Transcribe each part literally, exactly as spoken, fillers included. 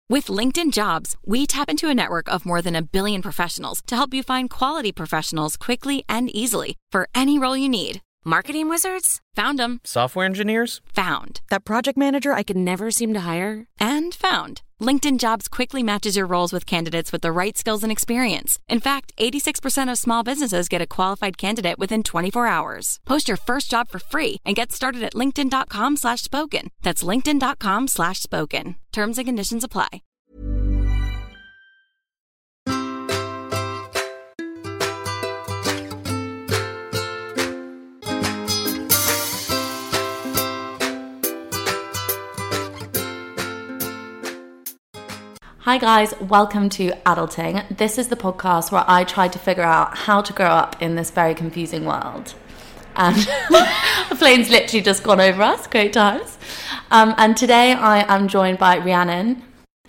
With LinkedIn Jobs, we tap into a network of more than a billion professionals to help you find quality professionals quickly and easily for any role you need. Marketing wizards? Found them. Software engineers? Found. That project manager I could never seem to hire? And found. LinkedIn Jobs quickly matches your roles with candidates with the right skills and experience. In fact, eighty-six percent of small businesses get a qualified candidate within twenty-four hours. Post your first job for free and get started at linkedin.com slash spoken. That's linkedin.com slash spoken. Terms and conditions apply. Hi guys, welcome to Adulting. This is the podcast where I try to figure out how to grow up in this very confusing world. And the plane's literally just gone over us, great times. Um, and today I am joined by Rhiannon.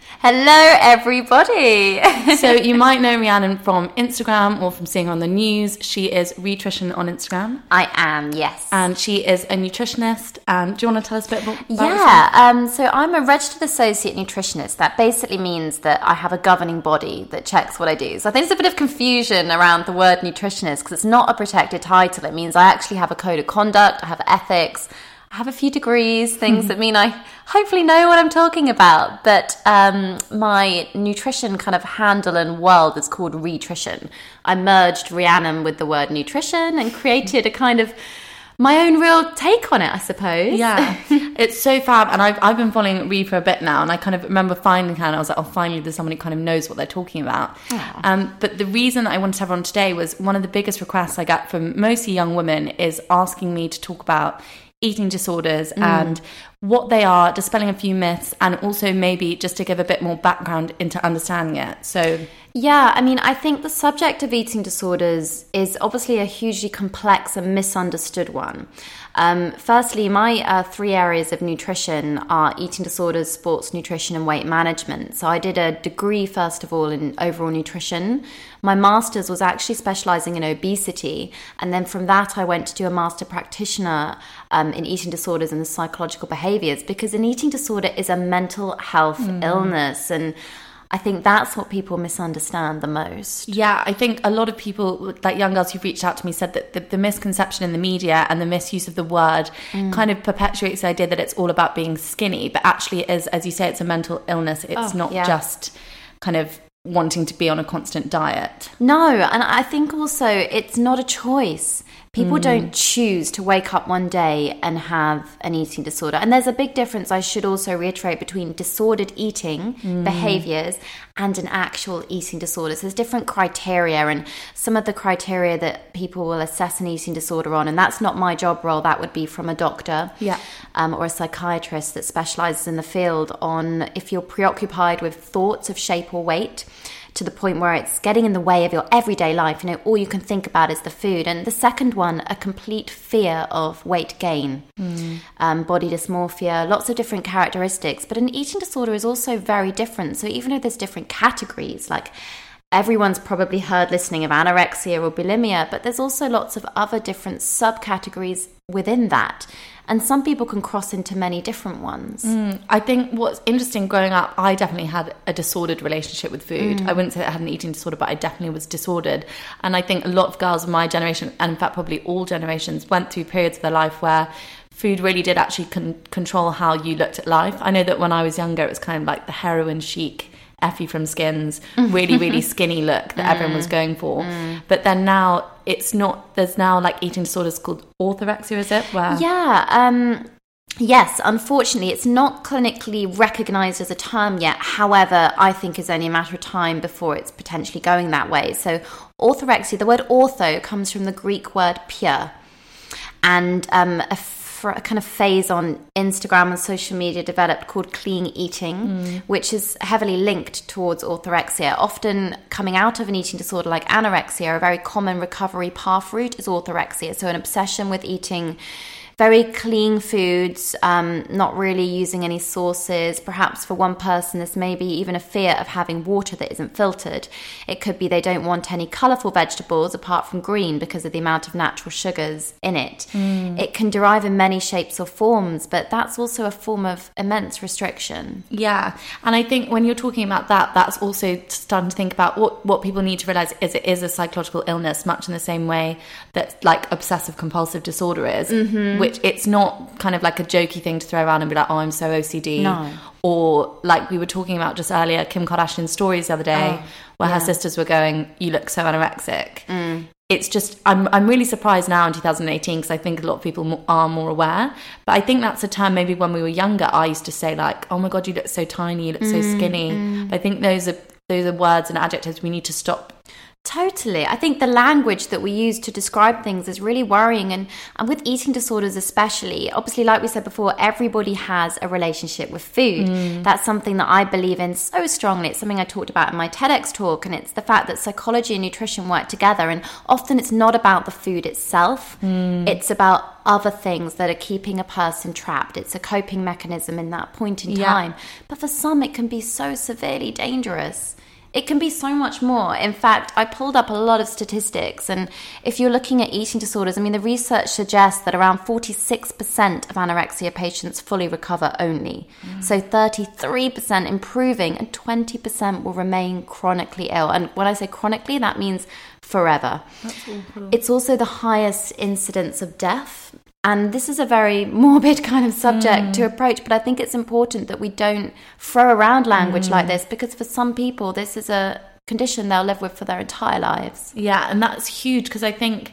Hello everybody! So you might know Rhiannon from Instagram or from seeing her on the news. She is Rhitrition on Instagram. I am, yes. And she is a nutritionist. And do you want to tell us a bit about Yeah, um, so I'm a registered associate nutritionist. That basically means that I have a governing body that checks what I do. So I think there's a bit of confusion around the word nutritionist because it's not a protected title. It means I actually have a code of conduct, I have ethics, I have a few degrees, things that mean I hopefully know what I'm talking about. But um, my nutrition kind of handle and world is called Rhitrition. I merged Rhiannon with the word nutrition and created a kind of my own real take on it, I suppose. Yeah, it's so fab. And I've, I've been following Rhi for a bit now, and I kind of remember finding her and I was like, oh, finally there's someone who kind of knows what they're talking about. Um, but the reason that I wanted to have her on today was one of the biggest requests I get from mostly young women is asking me to talk about eating disorders mm. and what they are, dispelling a few myths, and also maybe just to give a bit more background into understanding it. So yeah, I mean, I think the subject of eating disorders is obviously a hugely complex and misunderstood one. Um, firstly, my uh, three areas of nutrition are eating disorders, sports nutrition, and weight management. So I did a degree, first of all, in overall nutrition. My master's was actually specializing in obesity. And then from that, I went to do a master practitioner um, in eating disorders and the psychological behaviors, because an eating disorder is a mental health mm. illness. And I think that's what people misunderstand the most. Yeah, I think a lot of people, like young girls who've reached out to me, said that the, the misconception in the media and the misuse of the word mm. kind of perpetuates the idea that it's all about being skinny. But actually it is, as you say, it's a mental illness. It's oh, not yeah. just kind of wanting to be on a constant diet. No, and I think also it's not a choice. People mm. don't choose to wake up one day and have an eating disorder. And there's a big difference, I should also reiterate, between disordered eating mm. behaviors and an actual eating disorder. So there's different criteria, and some of the criteria that people will assess an eating disorder on, and that's not my job role, that would be from a doctor yeah. um, or a psychiatrist that specializes in the field, on if you're preoccupied with thoughts of shape or weight, to the point where it's getting in the way of your everyday life. You know, all you can think about is the food. And the second one, a complete fear of weight gain, mm. um, body dysmorphia, lots of different characteristics. But an eating disorder is also very different. So even though there's different categories, like everyone's probably heard listening of anorexia or bulimia, but there's also lots of other different subcategories within that. And some people can cross into many different ones. Mm, I think what's interesting, growing up, I definitely had a disordered relationship with food. Mm. I wouldn't say I had an eating disorder, but I definitely was disordered. And I think a lot of girls of my generation, and in fact probably all generations, went through periods of their life where food really did actually con- control how you looked at life. I know that when I was younger, it was kind of like the heroin chic Effie from Skins, really, really skinny look that mm. everyone was going for. Mm. But then now it's not, there's now like eating disorders called orthorexia, is it? Where... Yeah. Um, yes, unfortunately, it's not clinically recognised as a term yet. However, I think it's only a matter of time before it's potentially going that way. So orthorexia, the word ortho comes from the Greek word pure. And um, a for a kind of phase on Instagram and social media developed called clean eating, mm. which is heavily linked towards orthorexia. Often coming out of an eating disorder like anorexia, a very common recovery path route is orthorexia. So an obsession with eating very clean foods, um, not really using any sauces. Perhaps for one person, there's maybe even a fear of having water that isn't filtered. It could be they don't want any colourful vegetables apart from green because of the amount of natural sugars in it. Mm. It can derive in many shapes or forms, but that's also a form of immense restriction. Yeah, and I think when you're talking about that, that's also starting to think about what, what people need to realise is it is a psychological illness, much in the same way that like obsessive compulsive disorder is, mm-hmm. which it's not kind of like a jokey thing to throw around and be like, oh, I'm so O C D. No. Or like we were talking about just earlier, Kim Kardashian's stories the other day, oh, where yeah. her sisters were going, you look so anorexic. Mm. It's just, I'm I'm really surprised now in two thousand eighteen because I think a lot of people are more aware. But I think that's a term maybe when we were younger, I used to say like, oh my God, you look so tiny, you look mm, so skinny. Mm. But I think those are those are words and adjectives we need to stop. Totally. I think the language that we use to describe things is really worrying. And, and with eating disorders especially, obviously, like we said before, everybody has a relationship with food. Mm. That's something that I believe in so strongly. It's something I talked about in my TEDx talk. And it's the fact that psychology and nutrition work together. And often it's not about the food itself. Mm. It's about other things that are keeping a person trapped. It's a coping mechanism in that point in time. Yeah. But for some, it can be so severely dangerous. It can be so much more. In fact, I pulled up a lot of statistics, and if you're looking at eating disorders, I mean, the research suggests that around forty-six percent of anorexia patients fully recover only. Mm. So thirty-three percent improving, and twenty percent will remain chronically ill. And when I say chronically, that means forever. That's awful. It's also the highest incidence of death. And this is a very morbid kind of subject mm. to approach, but I think it's important that we don't throw around language mm. like this, because for some people, this is a condition they'll live with for their entire lives. Yeah, and that's huge, because I think,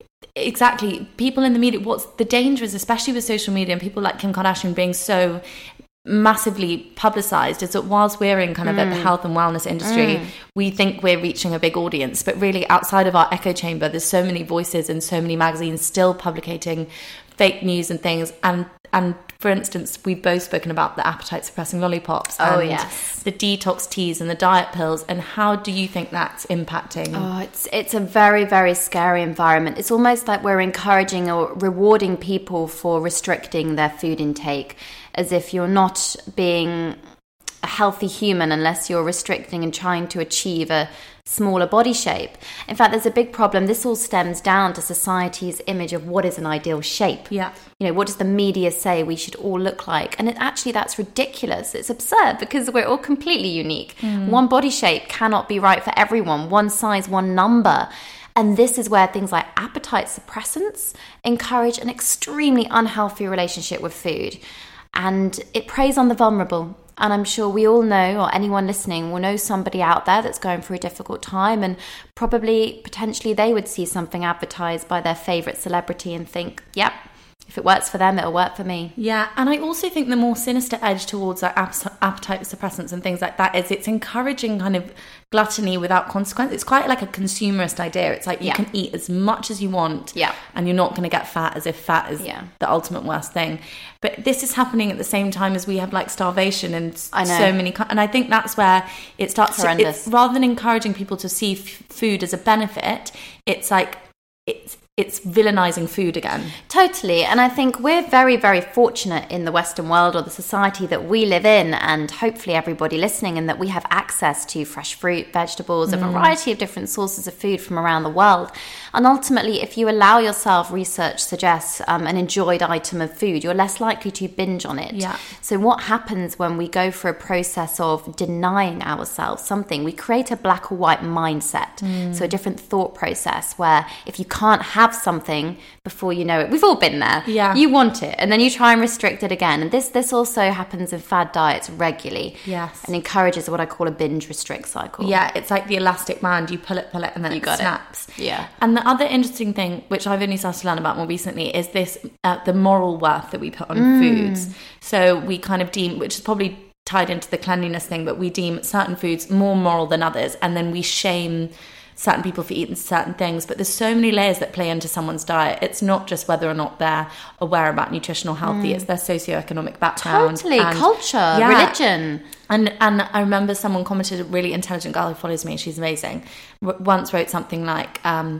exactly, people in the media, what's the danger is, especially with social media and people like Kim Kardashian being so massively publicized, is that whilst we're in kind of mm. the health and wellness industry, mm. we think we're reaching a big audience, but really outside of our echo chamber, there's so many voices and so many magazines still publicating fake news and things. And and for instance, we've both spoken about the appetite suppressing lollipops oh, and yes. the detox teas and the diet pills. And how do you think that's impacting? Oh, it's it's a very, very scary environment. It's almost like we're encouraging or rewarding people for restricting their food intake, as if you're not being a healthy human unless you're restricting and trying to achieve a smaller body shape. In fact, there's a big problem. This all stems down to society's image of what is an ideal shape. Yeah. You know, what does the media say we should all look like? And it actually, that's ridiculous. It's absurd, because we're all completely unique. Mm. One body shape cannot be right for everyone. One size, one number. And this is where things like appetite suppressants encourage an extremely unhealthy relationship with food. And it preys on the vulnerable. And I'm sure we all know, or anyone listening will know somebody out there that's going through a difficult time, and probably potentially they would see something advertised by their favourite celebrity and think, yep, if it works for them, it'll work for me. Yeah, and I also think the more sinister edge towards like appetite suppressants and things like that is it's encouraging kind of gluttony without consequence. It's quite like a consumerist idea. It's like you yeah. can eat as much as you want, yeah. and you're not going to get fat, as if fat is yeah. the ultimate worst thing. But this is happening at the same time as we have like starvation and I know. so many, and I think that's where it starts to, it's, rather than encouraging people to see f- food as a benefit, it's like it's it's villainizing food again. Totally. And I think we're very, very fortunate in the Western world, or the society that we live in, and hopefully everybody listening, and that we have access to fresh fruit, vegetables, mm. a variety of different sources of food from around the world. And ultimately, if you allow yourself, research suggests, um, an enjoyed item of food, you're less likely to binge on it. Yeah. So what happens when we go through a process of denying ourselves something? We create a black or white mindset. Mm. So a different thought process, where if you can't have something before you know it, we've all been there. Yeah. You want it, and then you try and restrict it again. And this this also happens in fad diets regularly. Yes. And encourages what I call a binge restrict cycle. Yeah, it's like the elastic band. You pull it, pull it, and then you it got snaps. It. Yeah. And the other interesting thing, which I've only started to learn about more recently, is this uh, the moral worth that we put on mm. foods. So we kind of deem, which is probably tied into the cleanliness thing, but we deem certain foods more moral than others, and then we shame certain people for eating certain things. But there's so many layers that play into someone's diet. It's not just whether or not they're aware about nutritional healthy, mm. it's their socioeconomic background. Totally, and, culture, yeah. religion. And and I remember someone commented, a really intelligent girl who follows me, she's amazing, w- once wrote something like, um,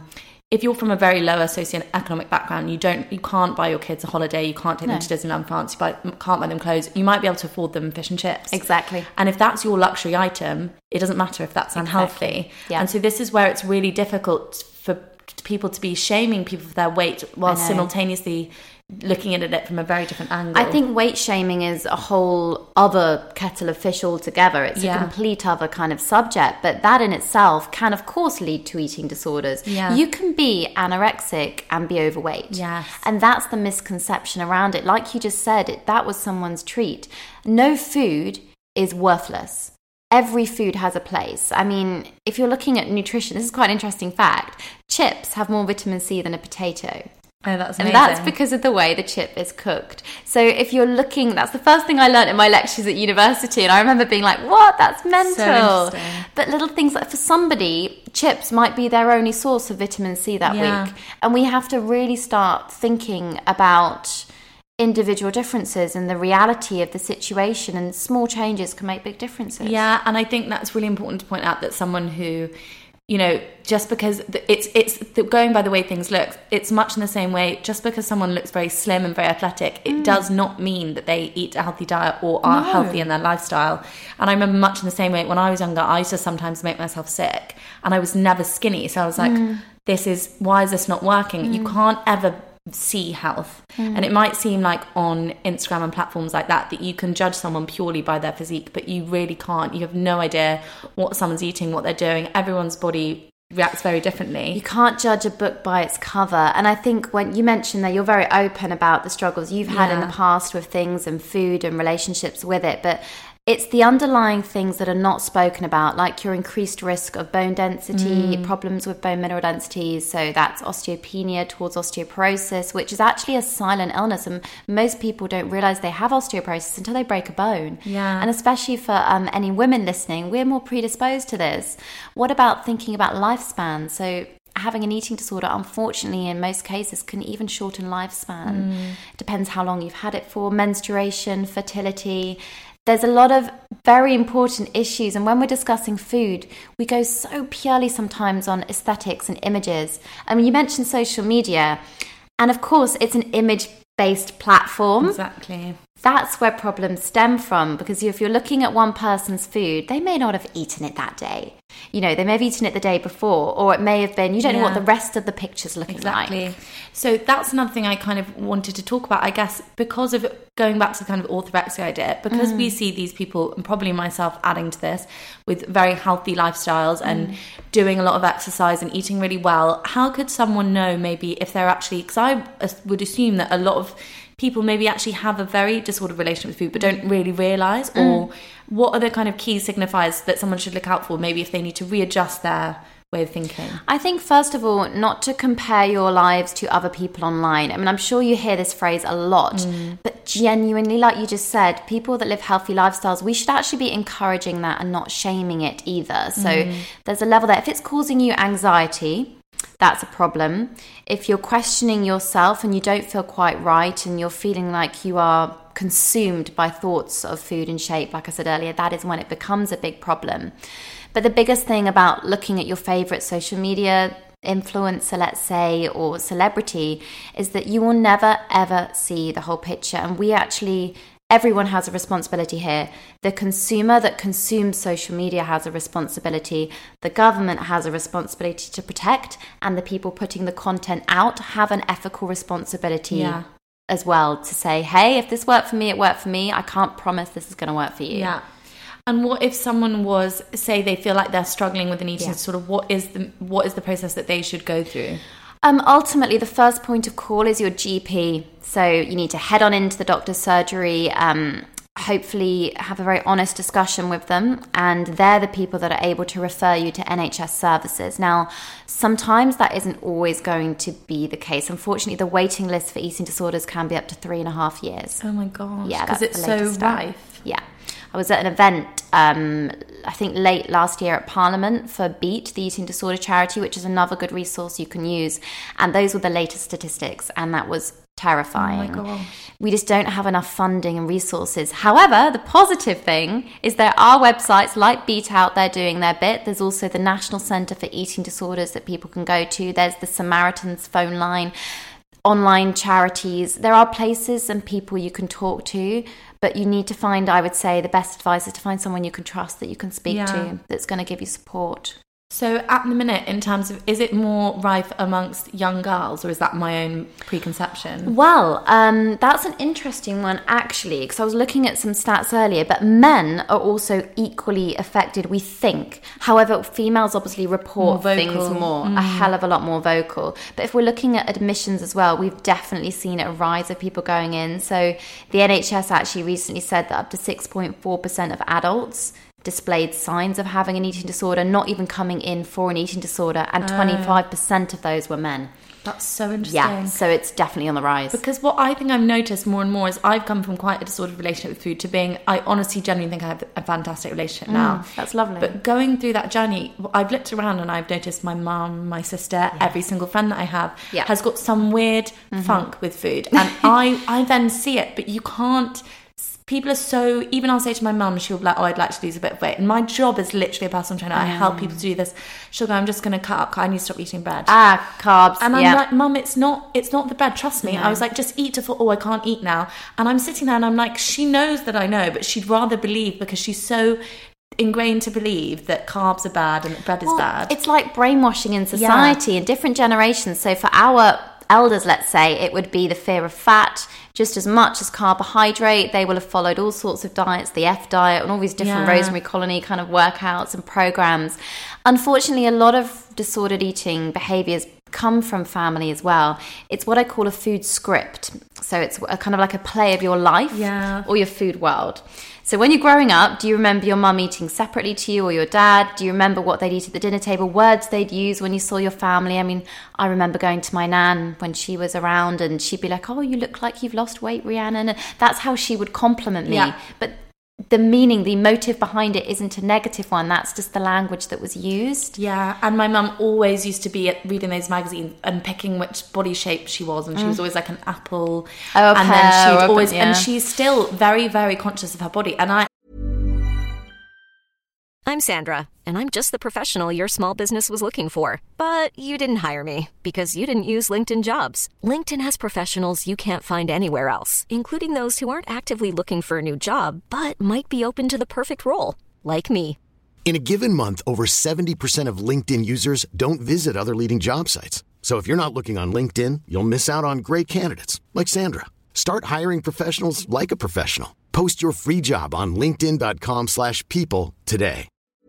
if you're from a very lower socioeconomic background, you don't, you can't buy your kids a holiday, you can't take no. them to Disneyland France, you buy, can't buy them clothes. You might be able to afford them fish and chips. Exactly. And if that's your luxury item, it doesn't matter if that's unhealthy. Exactly. Yeah. And so this is where it's really difficult for people to be shaming people for their weight while simultaneously looking at it from a very different angle. I think weight shaming is a whole other kettle of fish altogether. It's yeah. a complete other kind of subject, but that in itself can of course lead to eating disorders. Yeah. You can be anorexic and be overweight. Yes. And that's the misconception around it. Like you just said, it, that was someone's treat. No food is worthless. Every food has a place. I mean, if you're looking at nutrition, this is quite an interesting fact. Chips have more vitamin C than a potato. Oh, that's amazing. And that's because of the way the chip is cooked. So if you're looking, that's the first thing I learned in my lectures at university. And I remember being like, what? That's mental. So interesting. But little things like, for somebody, chips might be their only source of vitamin C that yeah. week. And we have to really start thinking about individual differences and the reality of the situation, and small changes can make big differences. Yeah, and I think that's really important to point out, that someone who, you know, just because it's it's going by the way things look, it's much in the same way. Just because someone looks very slim and very athletic, it mm. does not mean that they eat a healthy diet or are no. healthy in their lifestyle. And I remember much in the same way, when I was younger, I used to sometimes make myself sick, and I was never skinny. So I was like, mm. this is, why is this not working? Mm. You can't ever see health. Mm. And it might seem like on Instagram and platforms like that that you can judge someone purely by their physique, but you really can't. You have no idea what someone's eating, what they're doing. Everyone's body reacts very differently. You can't judge a book by its cover. And I think when you mentioned that, you're very open about the struggles you've had yeah. in the past with things and food and relationships with it, but it's the underlying things that are not spoken about, like your increased risk of bone density, mm. problems with bone mineral densities. So that's osteopenia towards osteoporosis, which is actually a silent illness. And most people don't realize they have osteoporosis until they break a bone. Yeah. And especially for um, any women listening, we're more predisposed to this. What about thinking about lifespan? So having an eating disorder, unfortunately, in most cases, can even shorten lifespan. Mm. Depends how long you've had it for, menstruation, fertility. There's a lot of very important issues, and when we're discussing food, we go so purely sometimes on aesthetics and images. I mean, you mentioned social media, and of course, it's an image-based platform. Exactly. That's where problems stem from, because if you're looking at one person's food, they may not have eaten it that day. You know, they may have eaten it the day before, or it may have been, you don't yeah. know what the rest of the picture's looking exactly. like. So that's another thing I kind of wanted to talk about, I guess, because of going back to the kind of orthorexia idea, because mm. we see these people, and probably myself adding to this, with very healthy lifestyles and mm. doing a lot of exercise and eating really well. How could someone know maybe if they're actually, because I would assume that a lot of people maybe actually have a very disordered relationship with food but don't really realise, mm. or what are the kind of key signifiers that someone should look out for, maybe if they need to readjust their way of thinking? I think, first of all, not to compare your lives to other people online. I mean, I'm sure you hear this phrase a lot, mm. but genuinely, like you just said, people that live healthy lifestyles, we should actually be encouraging that and not shaming it either. So mm. there's a level there. If it's causing you anxiety, that's a problem. If you're questioning yourself and you don't feel quite right and you're feeling like you are consumed by thoughts of food and shape, like I said earlier, that is when it becomes a big problem. But the biggest thing about looking at your favorite social media influencer, let's say, or celebrity, is that you will never ever see the whole picture. And we actually, everyone has a responsibility here. The consumer that consumes social media has a responsibility. The government has a responsibility to protect, and the people putting the content out have an ethical responsibility yeah. as well, to say, hey, if this worked for me, it worked for me. I can't promise this is going to work for you. Yeah. And what if someone was, say, they feel like they're struggling with an eating yeah. disorder? What is the what is the process that they should go through? Um, ultimately, the first point of call is your G P. So you need to head on into the doctor's surgery, um, hopefully have a very honest discussion with them, and they're the people that are able to refer you to N H S services. Now, sometimes that isn't always going to be the case. Unfortunately, the waiting list for eating disorders can be up to three and a half years. Oh my gosh. Yeah, because that's it's the so latest rife. Yeah. I was at an event, um, I think late last year at Parliament for BEAT, the Eating Disorder Charity, which is another good resource you can use. And those were the latest statistics. And that was terrifying. Oh my gosh. We just don't have enough funding and resources. However, the positive thing is there are websites like Beat out there doing their bit. There's also the National Centre for Eating Disorders that people can go to. There's the Samaritans phone line, online charities. There are places and people you can talk to, but you need to find, I would say, the best advice is to find someone you can trust, that you can speak Yeah. to, that's going to give you support. So at the minute, in terms of, is it more rife amongst young girls, or is that my own preconception? Well, um, that's an interesting one, actually, because I was looking at some stats earlier, but men are also equally affected, we think. However, females obviously report More things vocal. more, Mm. a hell of a lot more vocal. But if we're looking at admissions as well, we've definitely seen a rise of people going in. So the N H S actually recently said that up to six point four percent of adults displayed signs of having an eating disorder, not even coming in for an eating disorder, and twenty-five percent of those were men. That's so interesting. Yeah, so it's definitely on the rise. Because what I think I've noticed more and more is I've come from quite a disordered relationship with food to being, I honestly genuinely think I have a fantastic relationship now. That's lovely. But going through that journey, I've looked around and I've noticed my mum, my sister, every single friend that I have Yeah. has got some weird funk with food. And I, I then see it, but you can't. People are so, even I'll say to my mum, she'll be like, oh, I'd like to lose a bit of weight. And my job is literally a personal trainer. I help people to do this. She'll go, I'm just going to cut up. I need to stop eating bread. Ah, carbs. And I'm yeah. like, Mum, it's not it's not the bread, trust me. No. I was like, just eat to thought, oh, I can't eat now. And I'm sitting there and I'm like, she knows that I know, but she'd rather believe, because she's so ingrained to believe that carbs are bad and that bread Well, is bad. It's like brainwashing in society in different generations. So for our elders, let's say, it would be the fear of fat just as much as carbohydrate. They will have followed all sorts of diets, the F diet, and all these different Yeah. Rosemary Colony kind of workouts and programs. Unfortunately, a lot of disordered eating behaviors come from family as well. It's what I call a food script. So it's a kind of like a play of your life Yeah. or your food world. So when you're growing up, do you remember your mum eating separately to you, or your dad? Do you remember what they'd eat at the dinner table, words they'd use when you saw your family? I mean, I remember going to my nan when she was around, and she'd be like, oh, you look like you've lost weight, Rhiannon. And that's how she would compliment me. Yeah. But the meaning, the motive behind it isn't a negative one. That's just the language that was used. Yeah, and my mum always used to be at reading those magazines and picking which body shape she was, and she was always like an apple. Oh, and then pear, she'd or- always, yeah. and she's still very, very conscious of her body. And I, I'm Sandra, and I'm just the professional your small business was looking for. But you didn't hire me because you didn't use LinkedIn Jobs. LinkedIn has professionals you can't find anywhere else, including those who aren't actively looking for a new job, but might be open to the perfect role, like me. In a given month, over seventy percent of LinkedIn users don't visit other leading job sites. So if you're not looking on LinkedIn, you'll miss out on great candidates like Sandra. Start hiring professionals like a professional. Post your free job on linkedin.com slash people today.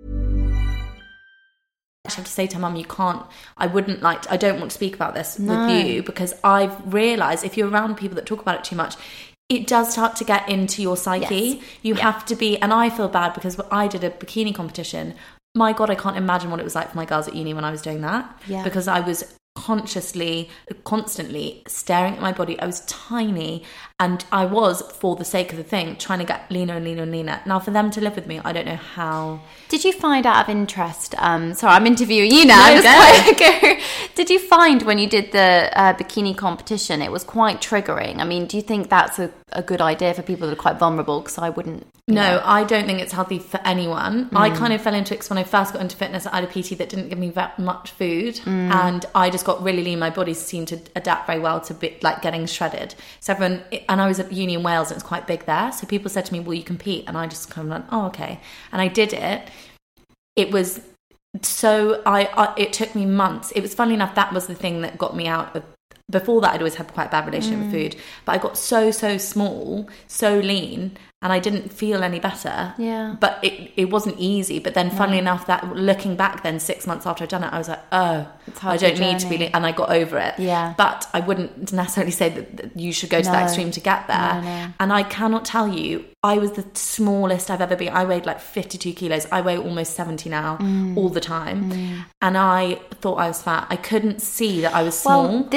I have to say to her, Mum, you can't, I wouldn't like, to, I don't want to speak about this No. with you, because I've realised if you're around people that talk about it too much, it does start to get into your psyche. Yes. You have to be, and I feel bad because I did a bikini competition. My God, I can't imagine what it was like for my girls at uni when I was doing that. Yeah. Because I was consciously, constantly staring at my body. I was tiny, and I was, for the sake of the thing, trying to get leaner and leaner and leaner. Now, for them to live with me, I don't know how. Did you find out of interest, um, sorry, I'm interviewing you now. No, I'm just quite- Did you find when you did the uh, bikini competition, it was quite triggering? I mean, do you think that's a, a good idea for people that are quite vulnerable? Because I wouldn't. you No, know. I don't think it's healthy for anyone. I kind of fell into it because when I first got into fitness, I had a P T that didn't give me that much food, and I just got really lean. My body seemed to adapt very well to be, like getting shredded. So everyone, and I was at uni in Wales, and it's quite big there. So people said to me, "Will you compete?" And I just kind of went, "Oh, okay." And I did it. It was so I, I. It took me months. It was funny enough. That was the thing that got me out of. Before that, I'd always had quite a bad relationship with food, but I got so so small, so lean, and I didn't feel any better. Yeah. But it, it wasn't easy. But then, funnily enough, that looking back, then six months after I'd done it, I was like, oh, hard I don't to need to be, journey. lean, and I got over it. Yeah. But I wouldn't necessarily say that, that you should go to that No. extreme to get there. No, no. And I cannot tell you, I was the smallest I've ever been. I weighed like fifty-two kilos. I weigh almost seventy now, all the time. And I thought I was fat. I couldn't see that I was small. Well, this, okay,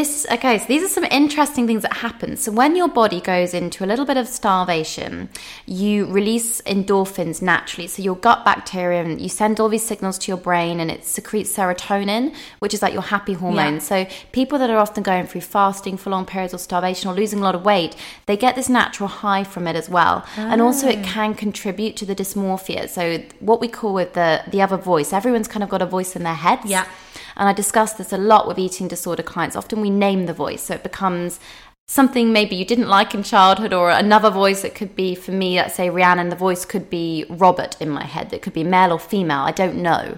Okay, so these are some interesting things that happen. So when your body goes into a little bit of starvation, you release endorphins naturally. So your gut bacteria, and you send all these signals to your brain, and it secretes serotonin, which is like your happy hormone. Yeah. So people that are often going through fasting for long periods or starvation or losing a lot of weight, they get this natural high from it as well. Oh. And also it can contribute to the dysmorphia. So what we call with the, the other voice, everyone's kind of got a voice in their heads. Yeah. And I discuss this a lot with eating disorder clients. Often we name the voice, so it becomes something maybe you didn't like in childhood, or another voice. It could be, for me, let's say Rhiannon, the voice could be Robert in my head. It could be male or female, I don't know.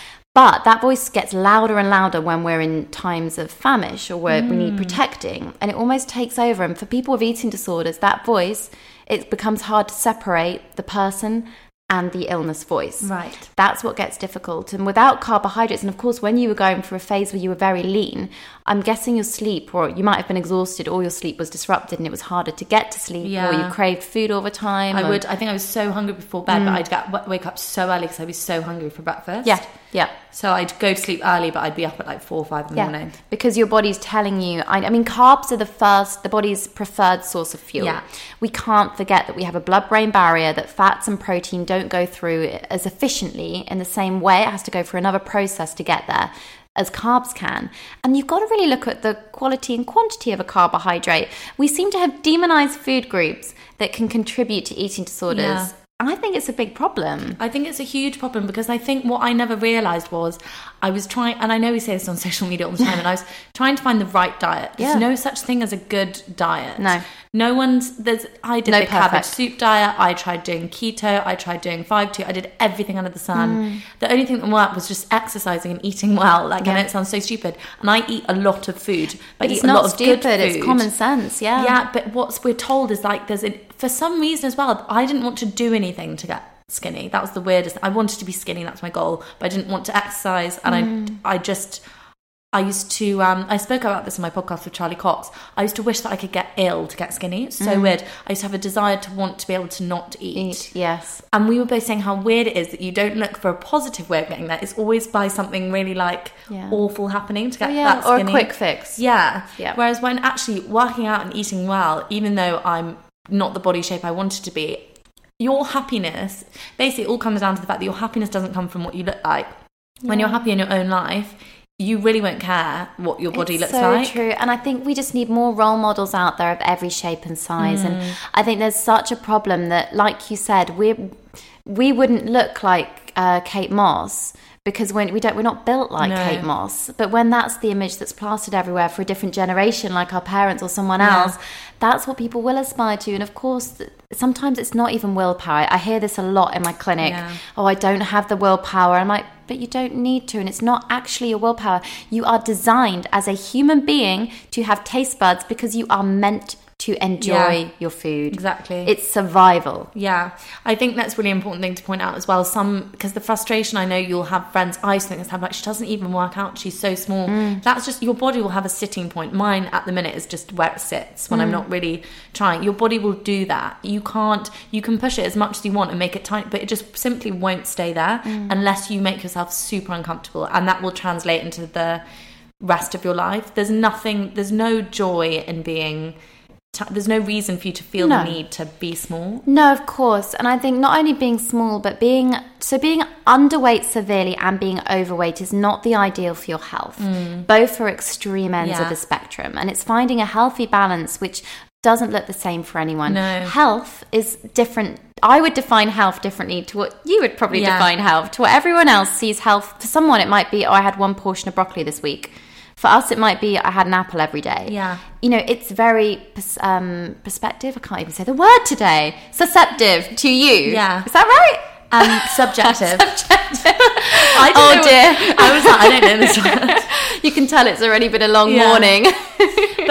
But that voice gets louder and louder when we're in times of famish or where mm. we need protecting, and it almost takes over. And for people with eating disorders, that voice, it becomes hard to separate the person and the illness voice. Right. That's what gets difficult. And without carbohydrates, and of course, when you were going through a phase where you were very lean, I'm guessing your sleep, or you might have been exhausted, or your sleep was disrupted and it was harder to get to sleep, yeah. or you craved food all the time. I or... would, I think I was so hungry before bed, mm. but I'd get, wake up so early because I'd be so hungry for breakfast. Yeah, yeah. So I'd go to sleep early, but I'd be up at like four or five in the yeah. morning. Because your body's telling you, I, I mean, carbs are the first, the body's preferred source of fuel. Yeah. We can't forget that we have a blood-brain barrier, that fats and protein don't go through as efficiently in the same way. It has to go through another process to get there as carbs can. And you've got to really look at the quality and quantity of a carbohydrate. We seem to have demonized food groups that can contribute to eating disorders. Yeah. And I think it's a big problem. I think it's a huge problem, because I think what I never realised was I was trying, and I know we say this on social media all the time, and I was trying to find the right diet. There's yeah. no such thing as a good diet. No. No one's, there's, I did no the perfect. cabbage soup diet, I tried doing keto, I tried doing five two, I did everything under the sun. Mm. The only thing that worked was just exercising and eating well. Like, yeah. I know it sounds so stupid, and I eat a lot of food, but, but I eat it's a not lot of stupid, good food. It's common sense, yeah. Yeah, but what we're told is like, there's a, for some reason as well, I didn't want to do anything to get skinny. That was the weirdest. I wanted to be skinny, that's my goal, but I didn't want to exercise, and mm. I I just I used to um I spoke about this in my podcast with Charlie Cox. I used to wish that I could get ill to get skinny. It's so mm. weird. I used to have a desire to want to be able to not eat. eat yes. And we were both saying how weird it is that you don't look for a positive way of getting that. It's always by something really like yeah. awful happening to get oh, yeah. that skinny. Or a quick fix. Yeah. yeah. Whereas when actually working out and eating well, even though I'm not the body shape I wanted to be, your happiness, basically it all comes down to the fact that your happiness doesn't come from what you look like. Yeah. When you're happy in your own life, you really won't care what your body it's looks so like. So true. And I think we just need more role models out there of every shape and size. Mm. And I think there's such a problem that, like you said, we we wouldn't look like uh, Kate Moss, because when we don't, we're not built like no. Kate Moss. But when that's the image that's plastered everywhere for a different generation, like our parents or someone yeah. else, that's what people will aspire to. And of course, sometimes it's not even willpower. I hear this a lot in my clinic. Yeah. Oh, I don't have the willpower. I'm like, but you don't need to. And it's not actually your willpower. You are designed as a human being to have taste buds because you are meant to enjoy yeah, your food. Exactly. It's survival. Yeah. I think that's a really important thing to point out as well. Some, because the frustration, I know you'll have friends, I used to think this time, like, she doesn't even work out, she's so small. Mm. That's just, your body will have a sitting point. Mine at the minute is just where it sits when mm. I'm not really trying. Your body will do that. You can't, you can push it as much as you want and make it tiny, but it just simply won't stay there mm. unless you make yourself super uncomfortable, and that will translate into the rest of your life. There's nothing, there's no joy in being... There's no reason for you to feel no. the need to be small. No, of course. And I think not only being small, but being... So being underweight severely and being overweight is not the ideal for your health. Mm. Both are extreme ends yeah. of the spectrum. And it's finding a healthy balance, which doesn't look the same for anyone. No. Health is different. I would define health differently to what you would probably yeah. define health, to what everyone else sees health. For someone, it might be, oh, I had one portion of broccoli this week. For us, it might be, I had an apple every day. Yeah. You know, it's very um, perspective. I can't even say the word today. Susceptive to you. Yeah. Is that right? Um, subjective. subjective. I oh know, dear. I was like, I don't know this one. You can tell it's already been a long yeah. morning. But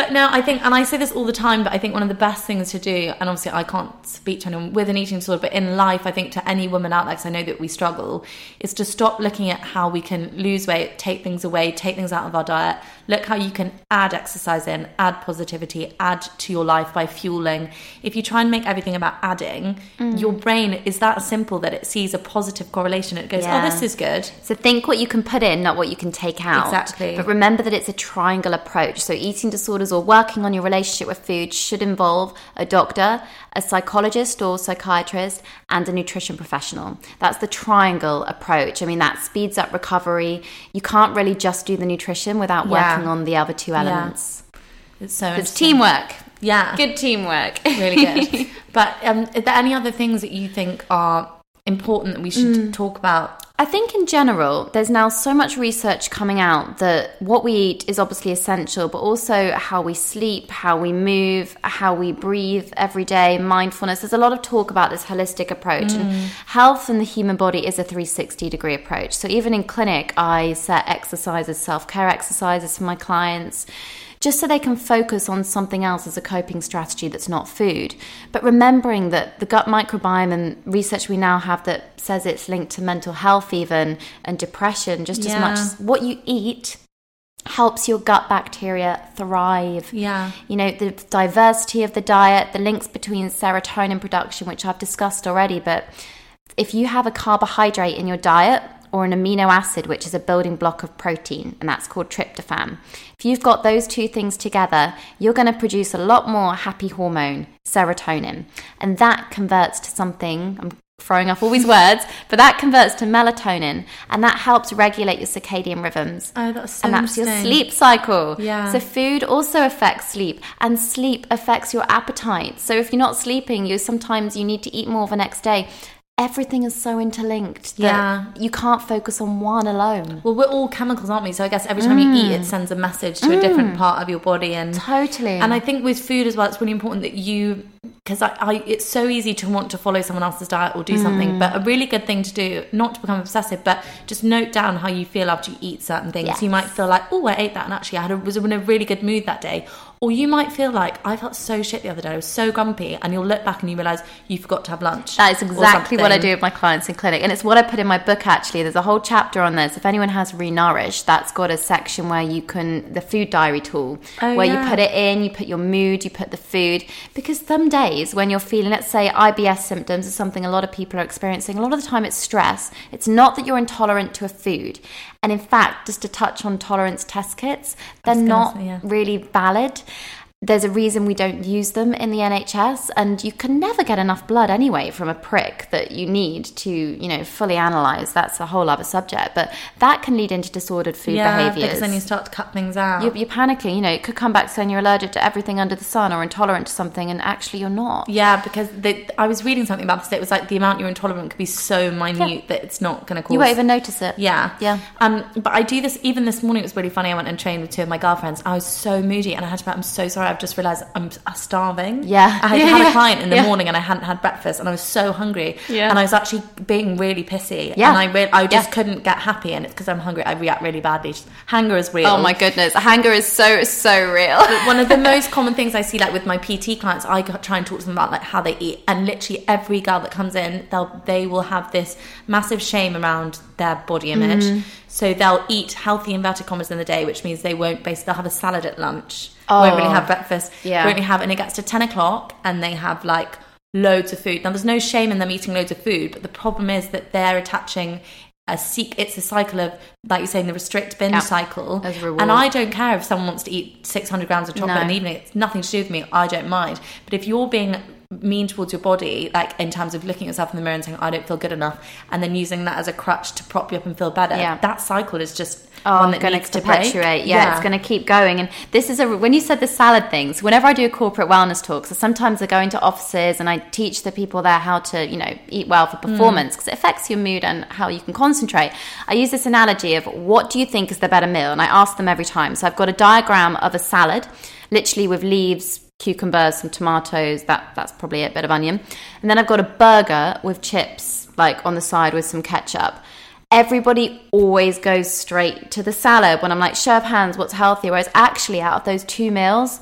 But no, I think, and I say this all the time, but I think one of the best things to do, and obviously I can't speak to anyone with an eating disorder, but in life, I think to any woman out there, because I know that we struggle, is to stop looking at how we can lose weight, take things away, take things out of our diet. Look how you can add exercise in, add positivity, add to your life by fueling. If you try and make everything about adding, mm. your brain is that simple that it sees a positive correlation. It goes, yeah. oh, this is good. So think what you can put in, not what you can take out. Exactly. But remember that it's a triangle approach. So eating disorders or working on your relationship with food should involve a doctor, a psychologist or psychiatrist, and a nutrition professional. That's the triangle approach. I mean, that speeds up recovery. You can't really just do the nutrition without yeah. working on the other two elements. Yeah. It's so It's teamwork. Yeah. Good teamwork. Really good. But um, are there any other things that you think are important that we should mm. talk about? I think in general, there's now so much research coming out that what we eat is obviously essential, but also how we sleep, how we move, how we breathe every day, mindfulness. There's a lot of talk about this holistic approach. Mm. And health in the human body is a three sixty degree approach. So even in clinic, I set exercises, self-care exercises for my clients, just so they can focus on something else as a coping strategy that's not food. But remembering that the gut microbiome and research we now have that says it's linked to mental health even and depression, just yeah. as much as what you eat helps your gut bacteria thrive. Yeah. You know, the diversity of the diet, the links between serotonin production, which I've discussed already, but if you have a carbohydrate in your diet, or an amino acid, which is a building block of protein, and that's called tryptophan. If you've got those two things together, you're going to produce a lot more happy hormone, serotonin, and that converts to something, I'm throwing up all these words, but that converts to melatonin, and that helps regulate your circadian rhythms. Oh, that's so And that's your interesting. sleep cycle. Yeah. So food also affects sleep, and sleep affects your appetite. So if you're not sleeping, you sometimes you need to eat more the next day. Everything is so interlinked that yeah. you can't focus on one alone. Well, we're all chemicals, aren't we? So I guess every time mm. you eat, it sends a message to mm. a different part of your body. And totally. And I think with food as well, it's really important that you, because I, I, it's so easy to want to follow someone else's diet or do mm. something, but a really good thing to do, not to become obsessive, but just note down how you feel after you eat certain things. Yes. You might feel like, oh, I ate that, and actually I had a, was in a really good mood that day. Or you might feel like, I felt so shit the other day, I was so grumpy, and you'll look back and you realise you forgot to have lunch. That is exactly what I do with my clients in clinic. And it's what I put in my book, actually. There's a whole chapter on this. If anyone has Renourish, that's got a section where you can, the food diary tool, oh, where yeah. you put it in, you put your mood, you put the food. Because some days when you're feeling, let's say I B S symptoms is something a lot of people are experiencing. A lot of the time it's stress. It's not that you're intolerant to a food. And in fact, just to touch on tolerance test kits, they're not say, yeah. really valid. There's a reason we don't use them in the N H S, and you can never get enough blood anyway from a prick that you need to, you know, fully analyse. That's a whole other subject, but that can lead into disordered food yeah, behaviours. Because then you start to cut things out. You're, you're panicking, you know, it could come back saying you're allergic to everything under the sun or intolerant to something, and actually you're not. Yeah, because they, I was reading something about this. It was like the amount you're intolerant could be so minute yeah. that it's not going to cause... You won't even notice it. Yeah. Yeah. Um, but I do this, even this morning, it was really funny. I went and trained with two of my girlfriends. I was so moody, and I had to be like, I'm so sorry, I've just realised I'm starving. Yeah. I had yeah, had yeah. a client in the yeah. morning, and I hadn't had breakfast, and I was so hungry. Yeah. And I was actually being really pissy. Yeah. And I re- I just yeah. couldn't get happy, and it's because I'm hungry. I react really badly. Just, hunger is real. Oh my goodness. Hunger is so, so real. But one of the most common things I see, like with my P T clients, I try and talk to them about like how they eat, and literally every girl that comes in, they'll they will have this massive shame around their body image. Mm. So they'll eat healthy inverted commas in the day, which means they won't basically they'll have a salad at lunch. Oh, won't really have breakfast. Yeah. Won't really have, and it gets to ten o'clock and they have like loads of food. Now there's no shame in them eating loads of food, but the problem is that they're attaching a seek. It's a cycle of, like you're saying, the restrict binge yeah. cycle. As a reward. And I don't care if someone wants to eat six hundred grams of chocolate no. in the evening. It's nothing to do with me. I don't mind. But if you're being mean towards your body, like in terms of looking at yourself in the mirror and saying, I don't feel good enough, and then using that as a crutch to prop you up and feel better, yeah. that cycle is just oh, one that going needs to to break. perpetuate. Yeah, yeah, it's going to keep going. And this is a when you said the salad things, whenever I do a corporate wellness talk, so sometimes I go into offices and I teach the people there how to, you know, eat well for performance, because mm. it affects your mood and how you can concentrate. I use this analogy of what do you think is the better meal, and I ask them every time. So I've got a diagram of a salad, literally with leaves, cucumbers, some tomatoes, that that's probably it, a bit of onion. And then I've got a burger with chips, like on the side with some ketchup. Everybody always goes straight to the salad when I'm like, show of hands, what's healthier? Whereas actually out of those two meals,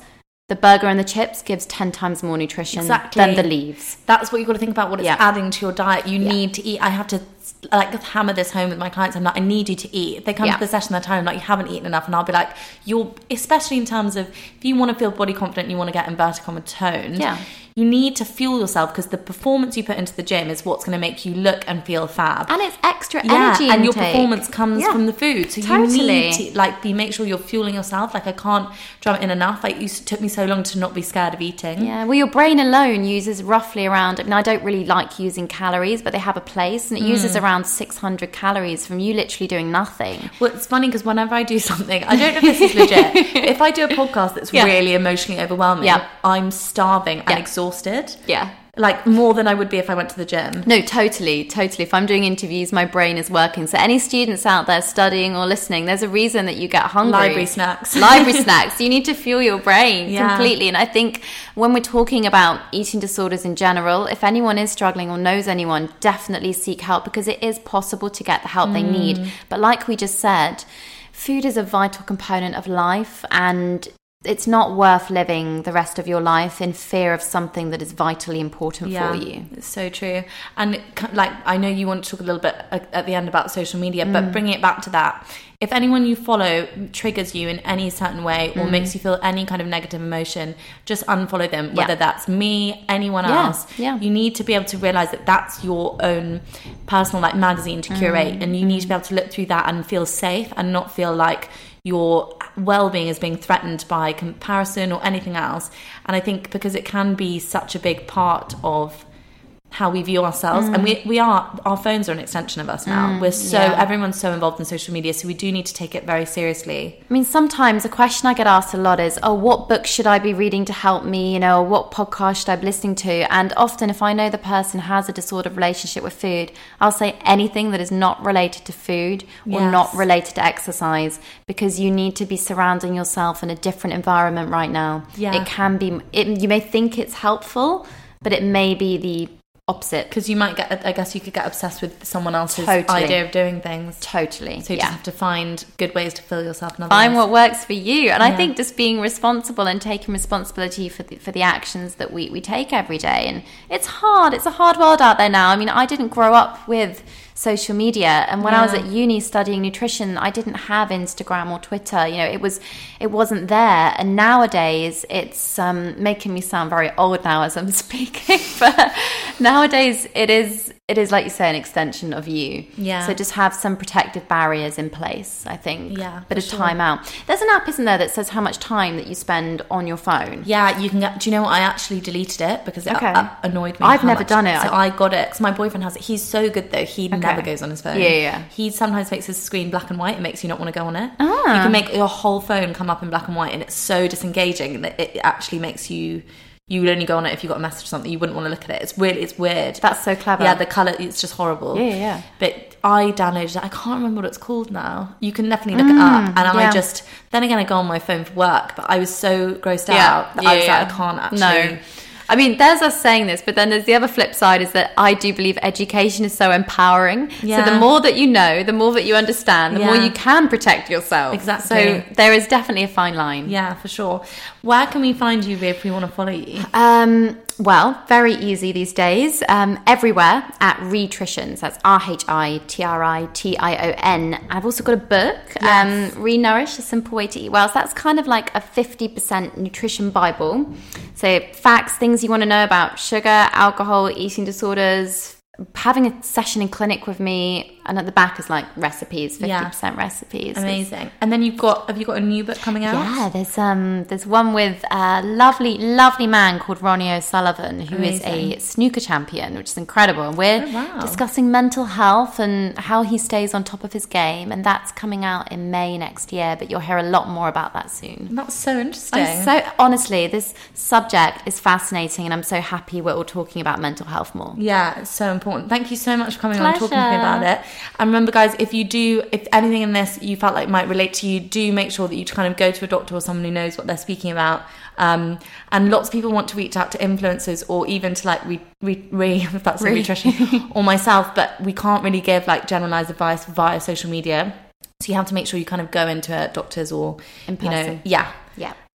the burger and the chips gives ten times more nutrition exactly. than the leaves. That's what you've got to think about, what it's yeah. adding to your diet. You yeah. need to eat. I have to like hammer this home with my clients. I'm like, I need you to eat. If they come yeah. to the session, they're telling me like, you haven't eaten enough, and I'll be like, you're, especially in terms of if you want to feel body confident and you want to get inverted comma toned, yeah. you need to fuel yourself, because the performance you put into the gym is what's going to make you look and feel fab. And it's extra yeah, energy and your intake. performance comes yeah. from the food. So totally. you need to like be make sure you're fueling yourself. Like I can't drum it in enough. Like it took me so long to not be scared of eating. Yeah, well, your brain alone uses roughly around, I mean, I don't really like using calories, but they have a place, and it mm. uses around six hundred calories from you literally doing nothing. Well, it's funny because whenever I do something, I don't know if this is legit, if I do a podcast that's yeah. really emotionally overwhelming, yeah. I'm starving and yeah. exhausted. Yeah. Like more than I would be if I went to the gym. No, totally, totally. If I'm doing interviews, my brain is working. So any students out there studying or listening, there's a reason that you get hungry. Library snacks. Library snacks. You need to fuel your brain yeah. completely. And I think when we're talking about eating disorders in general, if anyone is struggling or knows anyone, definitely seek help, because it is possible to get the help mm. they need. But like we just said, food is a vital component of life, and it's not worth living the rest of your life in fear of something that is vitally important yeah, for you. It's so true. And like, I know you want to talk a little bit at the end about social media, mm. but bringing it back to that, if anyone you follow triggers you in any certain way or mm. makes you feel any kind of negative emotion, just unfollow them, whether yeah. that's me, anyone yeah. else. Yeah. You need to be able to realize that that's your own personal like magazine to curate, mm. and you need to be able to look through that and feel safe and not feel like your well-being is being threatened by comparison or anything else. And I think because it can be such a big part of how we view ourselves, mm. and we we are, our phones are an extension of us now. Mm, We're so yeah. everyone's so involved in social media, so we do need to take it very seriously. I mean, sometimes a question I get asked a lot is, oh, what book should I be reading to help me, you know, or what podcast should I be listening to? And often if I know the person has a disordered relationship with food, I'll say anything that is not related to food or yes. not related to exercise, because you need to be surrounding yourself in a different environment right now. Yeah. It can be, it, you may think it's helpful, but it may be the opposite, because you might get, I guess you could get obsessed with someone else's totally. idea of doing things. Totally. So you yeah. just have to find good ways to fill yourself in other Find ways. what works for you. And yeah. I think just being responsible and taking responsibility for the, for the actions that we, we take every day. And it's hard. It's a hard world out there now. I mean, I didn't grow up with social media, and when yeah. I was at uni studying nutrition, I didn't have Instagram or Twitter. You know, it was it wasn't there. And nowadays it's um making me sound very old now as I'm speaking, but nowadays it is it is like you say, an extension of you. Yeah. So just have some protective barriers in place, I think. Yeah, Bit of sure. time out. There's an app, isn't there, that says how much time that you spend on your phone? Yeah, you can get, do you know what? I actually deleted it because it Okay. uh, annoyed me. I've how never much. done it. So I got it because my boyfriend has it. He's so good though. He Okay. never goes on his phone. Yeah, yeah. He sometimes makes his screen black and white. It makes you not want to go on it. Ah. You can make your whole phone come up in black and white, and it's so disengaging that it actually makes you... You would only go on it if you got a message or something. You wouldn't want to look at it. It's really, it's weird. That's so clever. Yeah, the colour, it's just horrible. Yeah, yeah, yeah. But I downloaded it. I can't remember what it's called now. You can definitely look Mm, it up. And yeah. I just, then again, I go on my phone for work, but I was so grossed Yeah, out that yeah, I was yeah. like, I can't actually. No. I mean, there's us saying this, but then there's the other flip side is that I do believe education is so empowering. Yeah. So the more that you know, the more that you understand, the Yeah. more you can protect yourself. Exactly. So there is definitely a fine line. Yeah, for sure. Where can we find you if we want to follow you? Um, well, very easy these days. Um, everywhere at Ritritions. That's R H I T R I T I O N. I've also got a book, Yes. um, Re-Nourish, A Simple Way to Eat Well. So that's kind of like a fifty percent nutrition Bible. So facts, things you want to know about sugar, alcohol, eating disorders, having a session in clinic with me, and at the back is like recipes, fifty percent Yeah. recipes. Amazing. And then you've got, have you got a new book coming out? Yeah, there's um there's one with a lovely, lovely man called Ronnie O'Sullivan, who is Amazing. a snooker champion, which is incredible. And we're Oh, wow. discussing mental health and how he stays on top of his game, and that's coming out in May next year, but you'll hear a lot more about that soon. That's so interesting. I'm so honestly, this subject is fascinating, and I'm so happy we're all talking about mental health more. Yeah, it's so important. Thank you so much for coming on and talking to me Pleasure. about it. And remember, guys, if you do, if anything in this you felt like might relate to you, do make sure that you kind of go to a doctor or someone who knows what they're speaking about. Um, and lots of people want to reach out to influencers or even to like re, re, re if that's Re- nutrition or myself, but we can't really give like generalized advice via social media. So you have to make sure you kind of go into a doctor's or In you know, person. yeah. Yeah.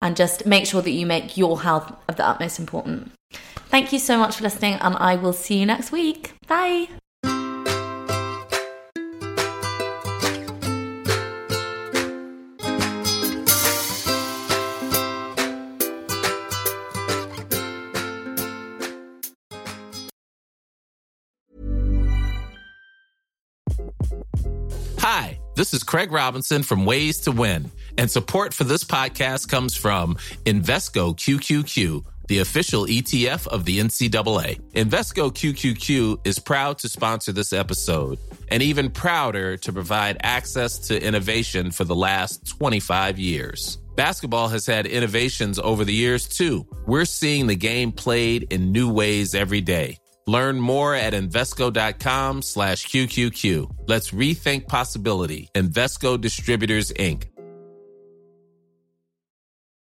and just make sure that you make your health of the utmost important. Thank you so much for listening, and I will see you next week. Bye. Hi, this is Craig Robinson from Ways to Win, and support for this podcast comes from Invesco Q Q Q, the official E T F of the N C double A. Invesco Q Q Q is proud to sponsor this episode, and even prouder to provide access to innovation for the last twenty-five years. Basketball has had innovations over the years, too. We're seeing the game played in new ways every day. Learn more at Invesco.com slash QQQ. Let's rethink possibility. Invesco Distributors, Incorporated.